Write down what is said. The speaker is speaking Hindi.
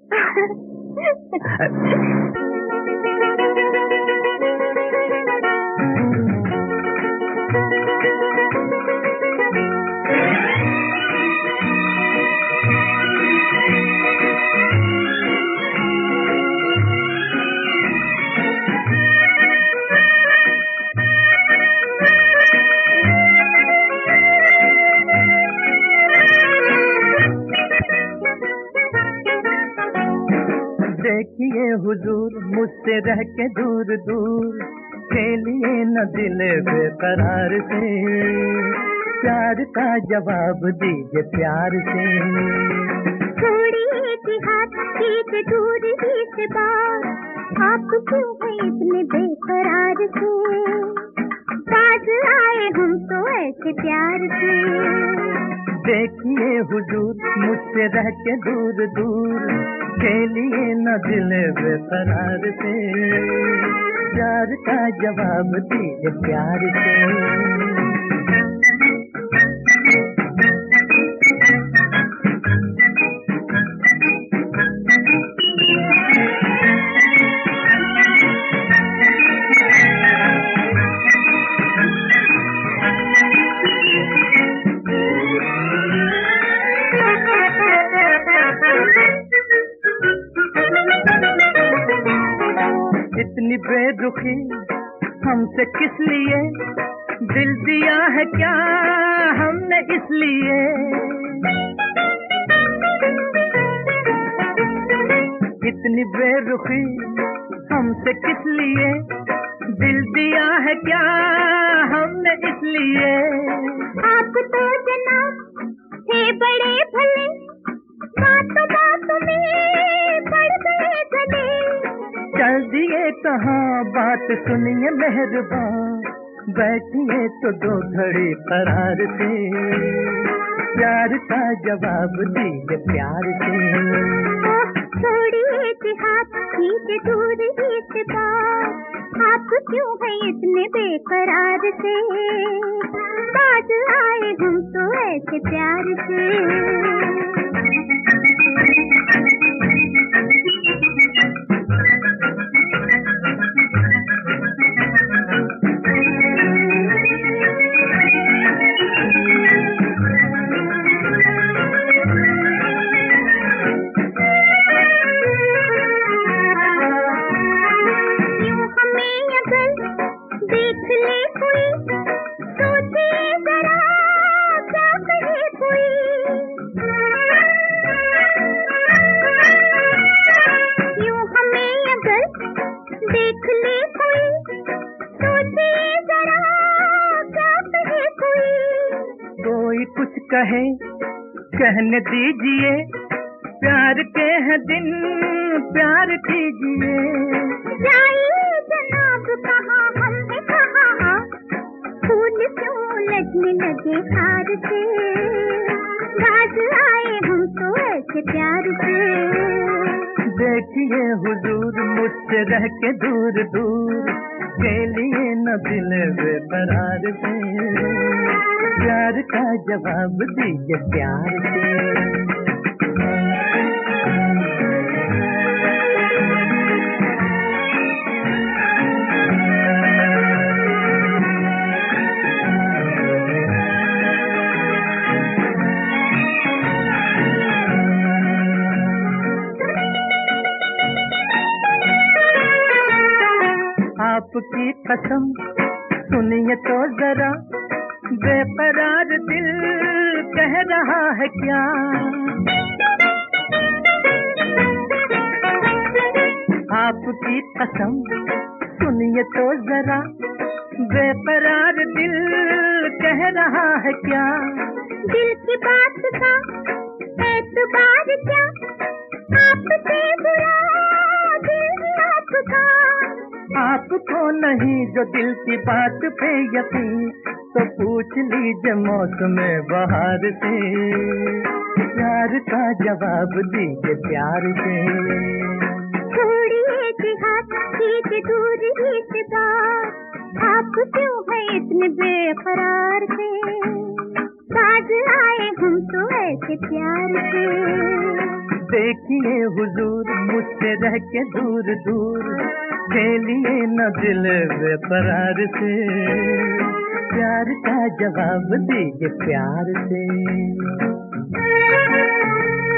देखिए हुजूर मुझसे रह के दूर दूर, खेलिए न दिल बेकरार से, प्यार का जवाब दीजिए प्यार से। छोड़िए कि हाथ कीजिए दूर ही से बात, आप क्यों हैं इतने बेकरार से, बाज आए हम तो ऐसे प्यार से। देखिए हुजूर मुझसे रह के दूर दूर, खेलिए न दिल बेकरार से, प्यार का जवाब दीजिए प्यार से। इतनी बेरुखी हमसे किस लिए, दिल दिया है क्या हमने इसलिए। इतनी बेरुखी हमसे किस लिए, दिल दिया है क्या हमने इसलिए। आप तो जनाब थे बड़े भले, बातों बातों में पड़ गए गले। चल दिए कहाँ बात सुनिए मेहरबान, बैठिए तो दो घड़ी करार से, प्यार का जवाब दीजिए प्यार से। छोड़िए कि हाथ कीजिए दूर ही से बात, आप क्यों हैं इतने बेकरार से, बाज आए हम तो ऐसे प्यार से। देख ले कोई, सोचे जरा क्या कहे कोई। यूं हमें अगर देख ले कोई, सोचे जरा क्या कहे कोई। कोई कुछ कहे कहने दीजिए, प्यार के हैं दिन प्यार कीजिए। जाइए जनाब कहाँ हमने कहा, फूल क्यों लगने लगे हार से, बाज आए हम तो ऐसे प्यार से। देखिए हुजूर मुझसे रह के दूर दूर, खेलिए न दिल बेकरार से, प्यार का जवाब दीजिए प्यार से। आपकी कसम सुनिए तो जरा, बेकरार दिल कह रहा है क्या। आपकी कसम सुनिए तो जरा, बेकरार दिल कह रहा है क्या। दिल की बात का एतबार क्या, आपसे बुरा दिल आपका। आपको नहीं जो दिल की बात पे यकीन, तो पूछ लीजिए मौसम बहार से, प्यार का जवाब दीजिए प्यार से। छोड़िए कि हाथ कीजिए दूर ही से बात, आप क्यों हैं इतने बेकरार से, बाज आए हम तो ऐसे प्यार से। देखिए हुजूर मुझसे रह के दूर दूर, खेलिए न दिल बेकरार से, प्यार का जवाब दीजिए प्यार से।